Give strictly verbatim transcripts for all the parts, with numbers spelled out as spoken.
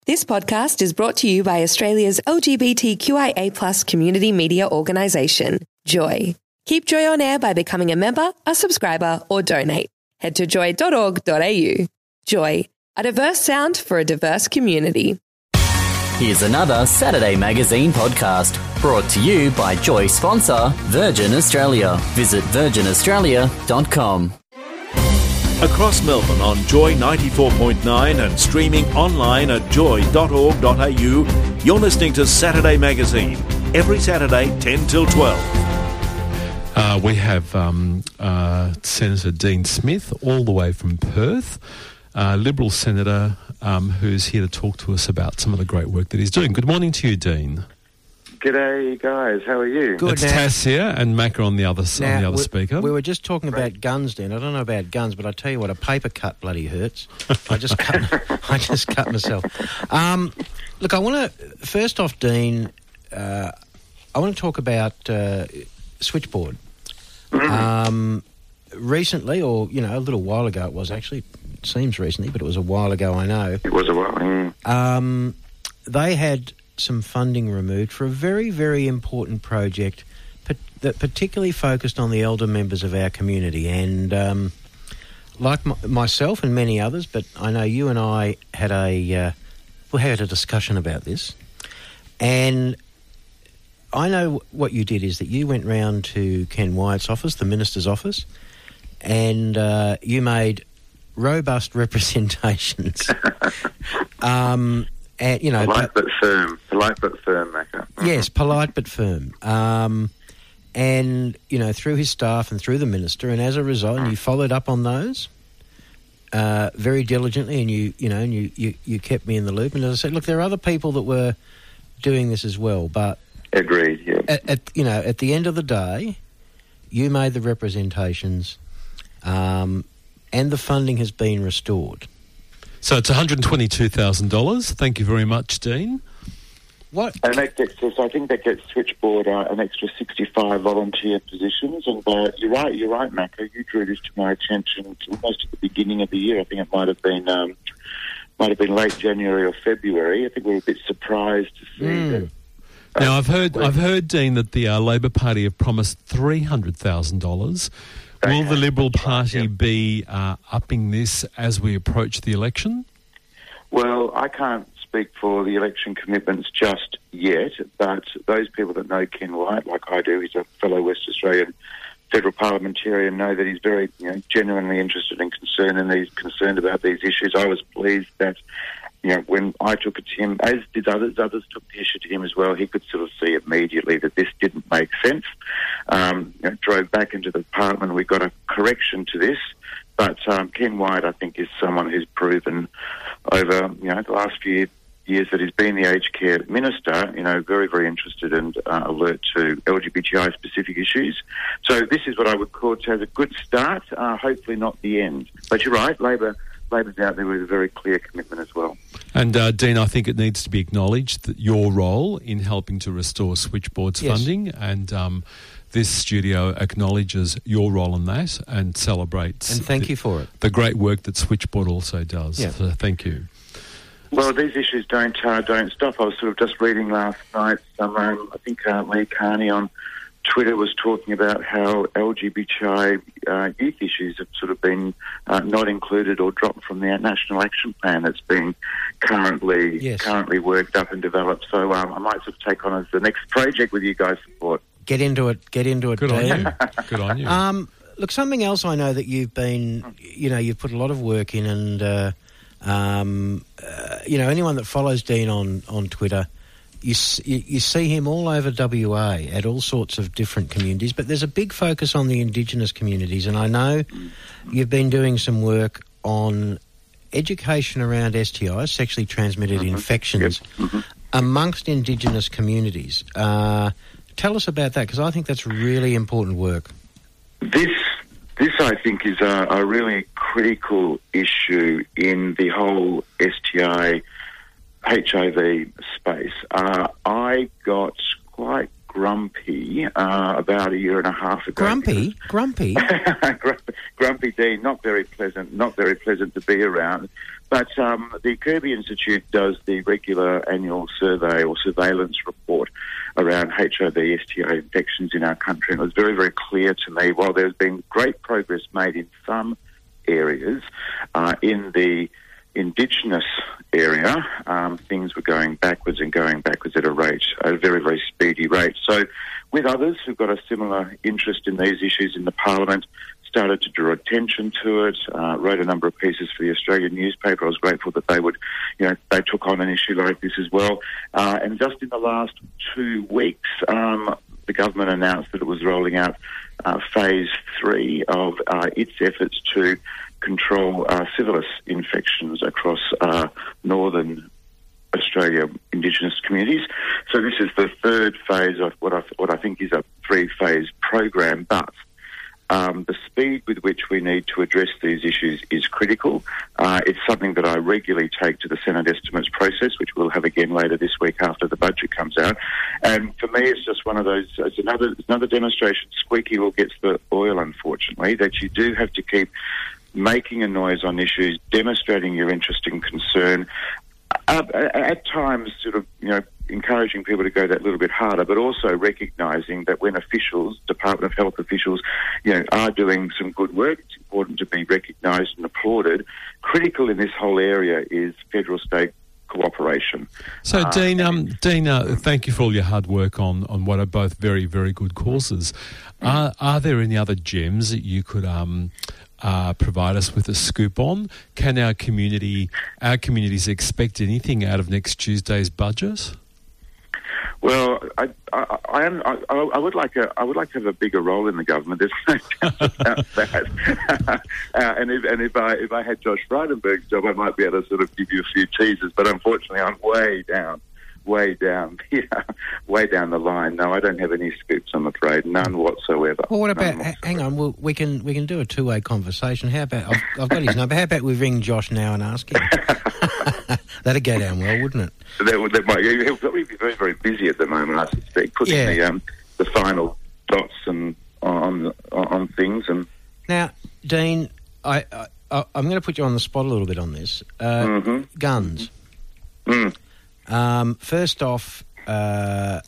This podcast is brought to you by Australia's L G B T Q I A plus community media organisation, Joy. Keep Joy on air by becoming a member, a subscriber or donate. Head to joy dot org dot a u. Joy, a diverse sound for a diverse community. Here's another Saturday Magazine podcast brought to you by Joy sponsor Virgin Australia. Visit virgin australia dot com. Across Melbourne on Joy ninety-four point nine and streaming online at joy dot org dot a u, you're listening to Saturday Magazine, every Saturday ten till twelve. Uh, we have um, uh, Senator Dean Smith all the way from Perth, uh, Liberal Senator um, who's here to talk to us about some of the great work that he's doing. Good morning to you, Dean. G'day, guys. How are you? Good. It's Tass here and Macca on the other now, on the other we, speaker. We were just talking about guns, Dan. I don't know about guns, but I tell you what, a paper cut bloody hurts. I just cut. I just cut myself. Um, look, I want to first off, Dean. Uh, I want to talk about uh, Switchboard. Mm-hmm. Um, recently, or you know, a little while ago, it was actually. It seems recently, but it was a while ago. I know it was a while. Mm. Um, they had some funding removed for a very, very important project pat- that particularly focused on the elder members of our community. And um, like m- myself and many others, but I know you and I had a uh, we had a discussion about this. And I know what you did is that you went round to Ken Wyatt's office, the Minister's office, and uh, you made robust representations. um And, you know, polite but firm. Polite but firm, Macca. Mm-hmm. Yes, polite but firm. Um, and, you know, through his staff and through the Minister, and as a result, and you followed up on those uh, very diligently, and you, you know, and you, you, you kept me in the loop. And as I said, look, there are other people that were doing this as well, but... Agreed, yeah. At, at, you know, at the end of the day, you made the representations um, and the funding has been restored. So it's one hundred twenty-two thousand dollars. Thank you very much, Dean. What? And that gets us, I think that gets Switchboard uh, an extra sixty-five volunteer positions. And uh, you're right, you're right, Macca. You drew this to my attention almost at the beginning of the year. I think it might have been um, might have been late January or February. I think we were a bit surprised to see mm. that. Uh, now I've heard, I've heard, Dean, that the uh, Labor Party have promised three hundred thousand dollars. Will the Liberal Party yeah. be uh, upping this as we approach the election? Well, I can't speak for the election commitments just yet, but those people that know Ken Wyatt, like I do, he's a fellow West Australian federal parliamentarian, know that he's very you know, genuinely interested and concerned, and he's concerned about these issues. I was pleased that you know, when I took it to him, as did others, others took the issue to him as well, he could sort of see immediately that this didn't make sense. Um, you know, drove back into the department, we got a correction to this, but um, Ken Wyatt, I think, is someone who's proven over, you know, the last few years that he's been the aged care minister, you know, very, very interested and uh, alert to L G B T I-specific issues. So this is what I would call as a good start, uh, hopefully not the end. But you're right, Labor... Labor's out there with a very clear commitment as well. And, uh, Dean, I think it needs to be acknowledged that your role in helping to restore Switchboard's yes. funding, and um, this studio acknowledges your role in that and celebrates... And thank the, you for it. ...the great work that Switchboard also does. Yeah. So thank you. Well, these issues don't uh, don't stop. I was sort of just reading last night, some, um, I think uh, Lee Carney on Twitter was talking about how L G B T I uh, youth issues have sort of been uh, not included or dropped from the National Action Plan that's being currently yes. currently worked up and developed. So um, I might sort of take on as the next project with you guys' support. Get into it. Get into it. Good on Dean. you. Good on you. Um, look, something else I know that you've been, you know, you've put a lot of work in, and uh, um, uh, you know, anyone that follows Dean on on Twitter. You, you you see him all over W A at all sorts of different communities, but there's a big focus on the Indigenous communities, and I know you've been doing some work on education around S T Is, sexually transmitted mm-hmm. infections, yep. mm-hmm. amongst Indigenous communities. Uh, tell us about that, because I think that's really important work. This, this I think, is a, a really critical issue in the whole S T I H I V space. Uh, I got quite grumpy uh, about a year and a half ago. Grumpy? Grumpy? grumpy Dean, not very pleasant, not very pleasant to be around, But um, the Kirby Institute does the regular annual survey or surveillance report around H I V S T I infections in our country. And it was very, very clear to me, while there's been great progress made in some areas, uh, in the Indigenous area, um, things were going backwards and going backwards at a rate, a very, very speedy rate. So with others who've got a similar interest in these issues in the Parliament, started to draw attention to it, uh, wrote a number of pieces for the Australian newspaper. I was grateful that they would, you know, they took on an issue like this as well. Uh, and just in the last two weeks, um, the government announced that it was rolling out uh, phase three of uh, its efforts to control uh, syphilis infections across uh, northern Australia Indigenous communities. So this is the third phase of what I, what I think is a three-phase program, but Um, the speed with which we need to address these issues is critical. Uh, it's something that I regularly take to the Senate estimates process, which we'll have again later this week after the budget comes out. And for me, it's just one of those, it's another, it's another demonstration, squeaky wheel gets the oil, unfortunately, that you do have to keep making a noise on issues, demonstrating your interest and concern, uh, at times sort of, you know, encouraging people to go that little bit harder, but also recognising that when officials, Department of Health officials, you know, are doing some good work, it's important to be recognised and applauded. Critical in this whole area is federal-state cooperation. So, uh, Dean, um, Dean, uh, thank you for all your hard work on, on what are both very, very good causes. Are, are there any other gems that you could um, uh, provide us with a scoop on? Can our community, our communities expect anything out of next Tuesday's budget? Well, I, I, I am. I, I would like a. I would like to have a bigger role in the government. There's no doubt about that. uh, and if and if I if I had Josh Frydenberg's job, I might be able to sort of give you a few teasers. But unfortunately, I'm way down, way down, yeah, way down the line. No, I don't have any scoops. I'm afraid, none whatsoever. Well, what about? H- hang on, well, we can we can do a two way conversation. How about? I've, I've got his number. How about we ring Josh now and ask him? That'd go down well, wouldn't it? That, that might, he'll probably be very, very busy at the moment, I suspect, putting yeah. the um, the final dots and on on things. And now, Dean, I, I I'm going to put you on the spot a little bit on this. Uh, mm-hmm. Guns. Mm. Um, first off, uh,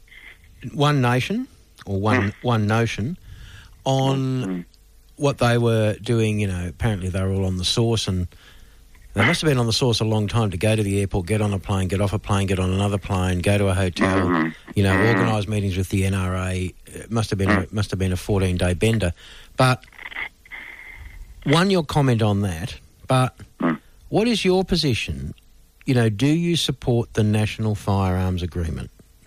One Nation or One mm. One Notion on mm. what they were doing. You know, apparently they were all on the Source and. They must have been on the Source a long time to go to the airport, get on a plane, get off a plane, get on another plane, go to a hotel, mm-hmm. you know, organise meetings with the N R A. It must have been mm. must have been a fourteen-day bender. But, one, your comment on that, but mm. what is your position? You know, do you support the National Firearms Agreement?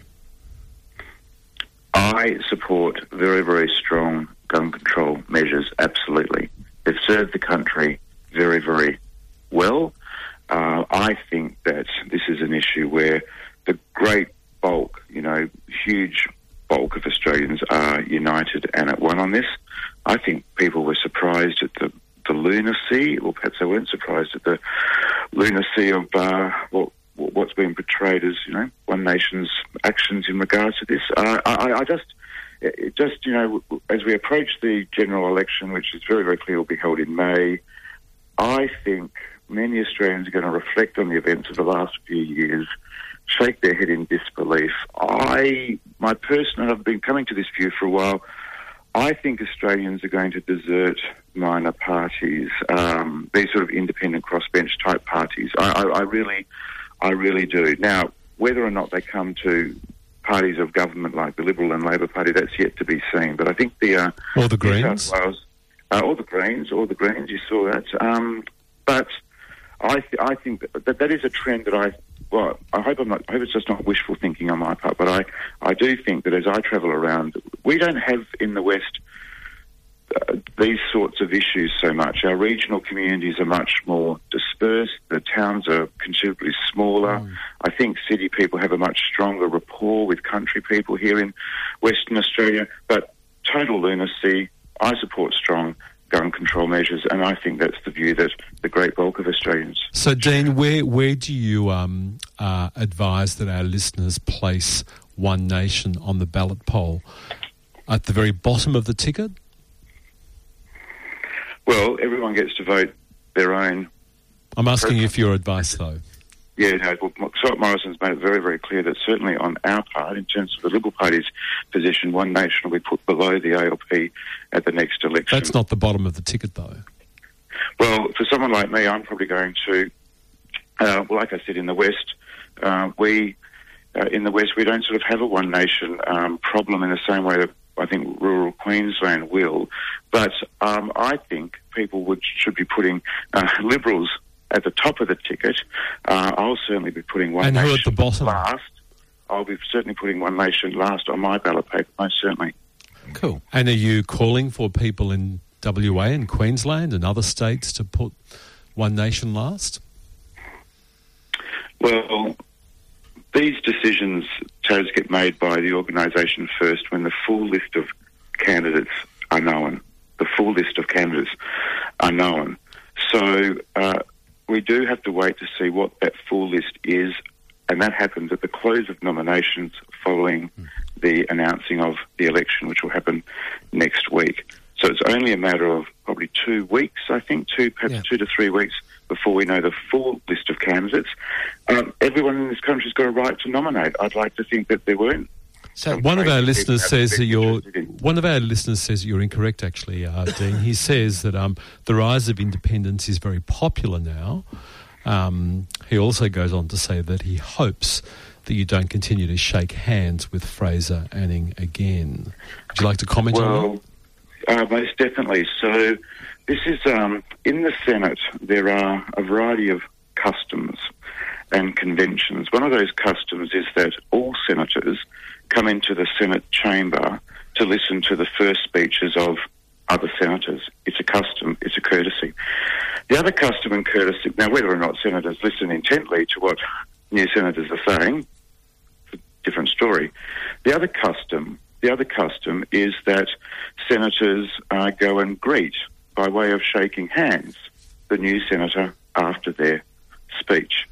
I support very, very strong gun control measures, absolutely. They've served the country very, very well. Uh, I think that this is an issue where the great bulk, you know, huge bulk of Australians are united and at one on this. I think people were surprised at the, the lunacy, or perhaps they weren't surprised at the lunacy of uh, what, what's been portrayed as, you know, One Nation's actions in regards to this. Uh, I, I just, it just, you know, as we approach the general election, which is very, very clear will be held in May, I think many Australians are going to reflect on the events of the last few years, shake their head in disbelief. I, my personal, I've been coming to this view for a while, I think Australians are going to desert minor parties, um, these sort of independent crossbench type parties. I, I, I really, I really do. Now, whether or not they come to parties of government like the Liberal and Labor Party, that's yet to be seen. But I think the... Uh, or the Greens. Wales, uh, or the Greens, or the Greens, you saw that. Um, but... I, th- I think that, that that is a trend that I, well, I hope I'm not, I hope it's just not wishful thinking on my part, but I, I do think that as I travel around, we don't have in the West uh, these sorts of issues so much. Our regional communities are much more dispersed. The towns are considerably smaller. Mm. I think city people have a much stronger rapport with country people here in Western Australia, but total lunacy. I support strong gun control measures, and I think that's the view that the great bulk of Australians... So, Dean, where where do you um, uh, advise that our listeners place One Nation on the ballot poll? At the very bottom of the ticket? Well, everyone gets to vote their own I'm asking you for your advice, though. Yeah, no, well, Scott Morrison's made it very, very clear that certainly on our part, in terms of the Liberal Party's position, One Nation will be put below the A L P at the next election. That's not the bottom of the ticket, though. Well, for someone like me, I'm probably going to, uh, well, like I said, in the West, uh, we, uh, in the West, we don't sort of have a One Nation um, problem in the same way that I think rural Queensland will. But um, I think people would should be putting uh, Liberals at the top of the ticket. Uh, I'll certainly be putting One and Nation who at the bottom? last. I'll be certainly putting One Nation last on my ballot paper, most certainly. Cool. And are you calling for people in W A and Queensland and other states to put One Nation last? Well, these decisions, Taz, get made by the organisation first when the full list of candidates are known. The full list of candidates are known. So uh, we do have to wait to see what that full list is, and that happens at the close of nominations following mm. the announcing of the election, which will happen next week. So it's only a matter of probably two weeks, I think, two perhaps yeah. two to three weeks before we know the full list of candidates. Um, everyone in this country's got a right to nominate. I'd like to think that there weren't. So one of our listeners says that you're one of our listeners says that you're incorrect. Actually, uh, Dean, he says that um, the rise of independence is very popular now. Um, he also goes on to say that he hopes that you don't continue to shake hands with Fraser Anning again. Would you like to comment well, on that? Uh, most definitely. So this is um, in the Senate. There are a variety of customs and conventions. One of those customs is that all senators come into the Senate chamber to listen to the first speeches of other senators. It's a custom, it's a courtesy. The other custom and courtesy, now whether or not senators listen intently to what new senators are saying, it's a different story. The other custom, the other custom is that senators uh, go and greet, by way of shaking hands, the new senator after their speech.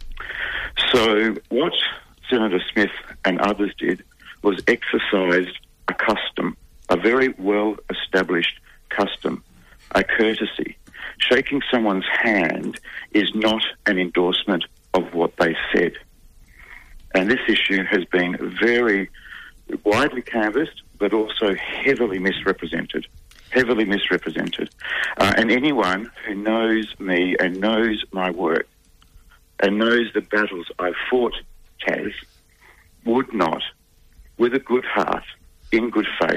So what Senator Smith and others did was exercised a custom, a very well-established custom, a courtesy. Shaking someone's hand is not an endorsement of what they said. And this issue has been very widely canvassed, but also heavily misrepresented. Heavily misrepresented. Uh, and anyone who knows me and knows my work and knows the battles I've fought, Taz, would not, with a good heart, in good faith,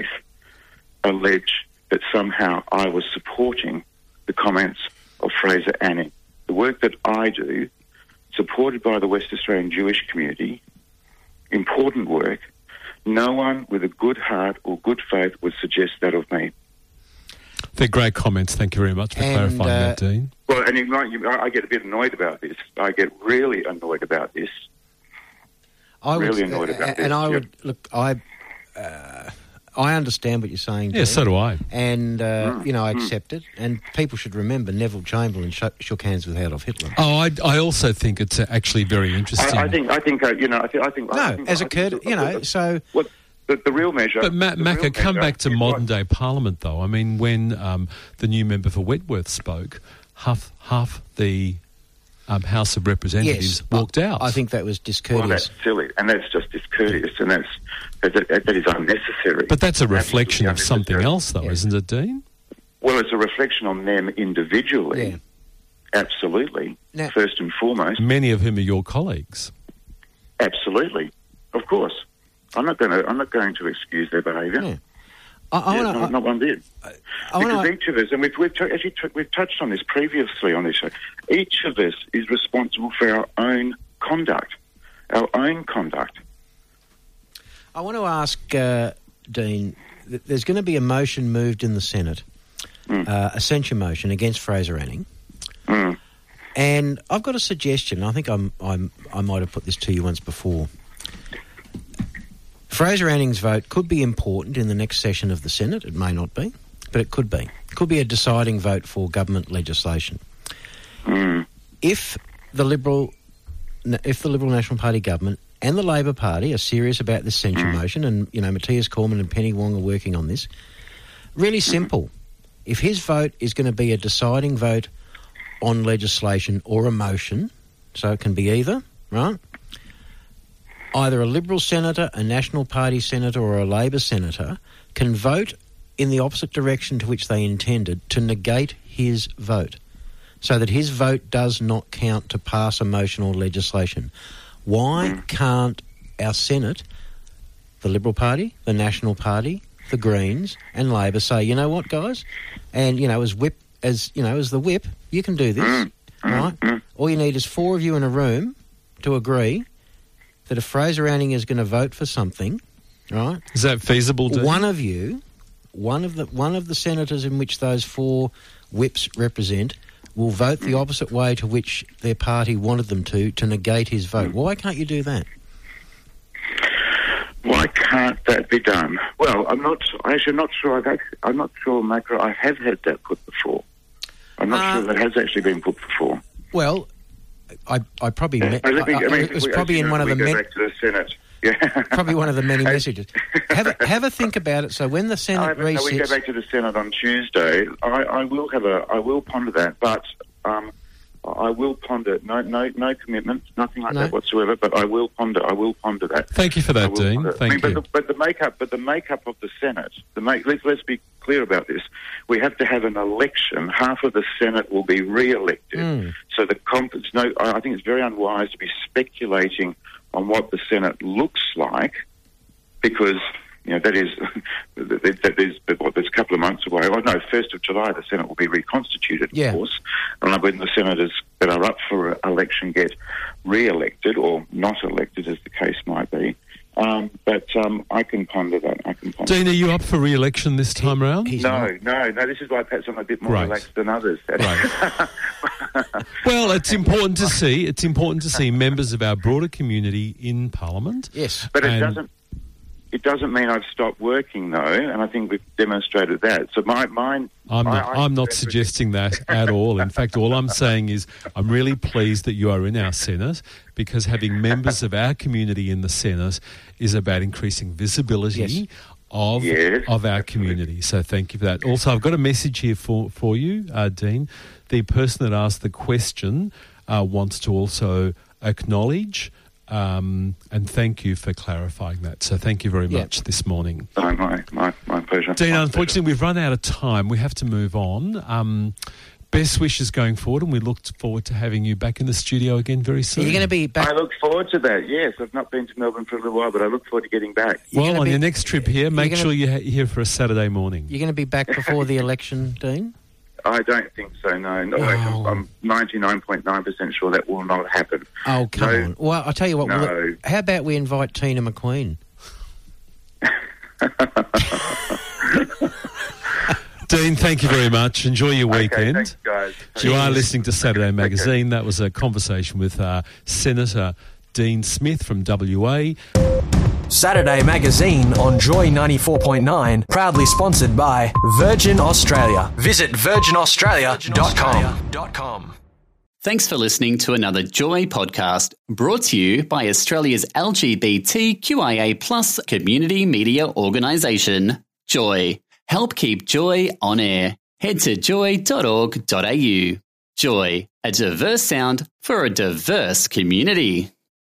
allege that somehow I was supporting the comments of Fraser Anning. The work that I do, supported by the West Australian Jewish community, important work, no one with a good heart or good faith would suggest that of me. They're great comments. Thank you very much for and, clarifying uh, that, Dean. Well, and you might, you, I get a bit annoyed about this. I get really annoyed about this. I really would, annoyed about and this. And I yep. would look. I uh, I understand what you're saying. Yeah, Dean, so do I. And uh, mm. you know, I mm. accept it. And people should remember Neville Chamberlain sh- shook hands with Adolf Hitler. Oh, I, I also think it's uh, actually very interesting. I, I think. I think. Uh, you know. I think. I think. No, I think, as I a courtesy, you know. So. What, The, the real measure... But, Matt, Macca, come back to modern-day right. Parliament, though. I mean, when um, the new member for Wentworth spoke, half half the um, House of Representatives yes, walked out. I think that was discourteous. Well, that's silly, and that's just discourteous, and that's that, that, that is unnecessary. But that's a reflection of something else, though, yeah. isn't it, Dean? Well, it's a reflection on them individually. Yeah. Absolutely. Now, first and foremost. Many of whom are your colleagues. Absolutely. Of course. I'm not going to. I'm not going to excuse their behaviour. Yeah. I, I yeah, wanna, not, I, not one bit. I because wanna, each of us, and we've, we've t- actually t- we've touched on this previously on this show. Each of us is responsible for our own conduct, our own conduct. I want to ask uh, Dean. Th- there's going to be a motion moved in the Senate, mm. uh, a censure motion against Fraser Anning. Mm. And I've got a suggestion. I think I'm, I'm, I might have put this to you once before. Fraser Anning's vote could be important in the next session of the Senate. It may not be, but it could be. It could be a deciding vote for government legislation. Mm. If the Liberal, if the Liberal National Party government and the Labor Party are serious about this censure mm. motion, and you know Matthias Cormann and Penny Wong are working on this, really simple. If his vote is going to be a deciding vote on legislation or a motion, so it can be either, right? Either a Liberal senator, a National Party senator or a Labor senator can vote in the opposite direction to which they intended to negate his vote, so that his vote does not count to pass a motion or legislation. Why can't our Senate, the Liberal Party, the National Party, the Greens and Labor say, you know what, guys, and, you know, as whip, as, you know, as the whip, you can do this, right? All you need is four of you in a room to agree that if Fraser Anning is going to vote for something, right? Is that feasible, Dean? One of you, one of the one of the senators in which those four whips represent will vote the opposite way to which their party wanted them to, to negate his vote. Why can't you do that? Why can't that be done? Well, I'm not. Actually, not sure. I've actually, I'm not sure, Macro. I have had that put before. I'm not uh, sure that has actually been put before. Well, I, I probably yeah. met, I, think, I, I mean, it was we, probably in one of the go men- back to the Senate. Yeah. Probably one of the many messages. Have a, have a think about it. So when the Senate resits, no, we go back to the Senate on Tuesday. I, I will have a. I will ponder that, but. Um, I will ponder. No, no, no commitments, nothing like no. that whatsoever. But I will ponder. I will ponder that. Thank you for that, Dean. Thank I mean, you. But the, but the makeup, but the makeup of the Senate. The make, let's let's be clear about this. We have to have an election. Half of the Senate will be re-elected. Mm. So the conference. No, I think it's very unwise to be speculating on what the Senate looks like, because. You know, that is, that is, what, there's a couple of months away. Oh, no, first of July, the Senate will be reconstituted, of yeah. course. And when the senators that are up for election get re-elected or not elected, as the case might be. Um, but um, I can ponder that. I can ponder Dean, are you up for re-election this time round? No, no, no. This is why perhaps I'm a bit more right. relaxed than others. Right. Well, it's important to see. It's important to see members of our broader community in Parliament. Yes, but it doesn't. It doesn't mean I've stopped working, though, and I think we've demonstrated that. So my mind... I'm not, I, I I'm not suggesting that at all. In fact, all I'm saying is I'm really pleased that you are in our Senate, because having members of our community in the Senate is about increasing visibility yes. of yes. of our community. So thank you for that. Also, I've got a message here for, for you, uh, Dean. The person that asked the question uh, wants to also acknowledge... Um, and thank you for clarifying that. So thank you very much yeah. this morning. Oh, my, my, my pleasure. Dean, my unfortunately, pleasure. we've run out of time. We have to move on. Um, best wishes going forward, and we look forward to having you back in the studio again very soon. Are you going to be back? I look forward to that, yes. I've not been to Melbourne for a little while, but I look forward to getting back. You're well, on be, your next trip here, make gonna, sure you're here for a Saturday morning. You're going to be back before the election, Dean? I don't think so, no. no oh. I'm ninety-nine point nine percent sure that will not happen. Oh, come no, on. Well, I'll tell you what. No. Well, how about we invite Tina McQueen? Dean, thank you very much. Enjoy your okay, weekend. Thanks, guys. You are listening to Saturday Magazine. That was a conversation with uh, Senator Dean Smith from W A. Saturday Magazine on Joy ninety-four point nine, proudly sponsored by Virgin Australia. Visit virgin australia dot com. Thanks for listening to another Joy podcast, brought to you by Australia's L G B T Q I A plus community media organisation, Joy. Help keep Joy on air. Head to joy dot org dot a u. Joy, a diverse sound for a diverse community.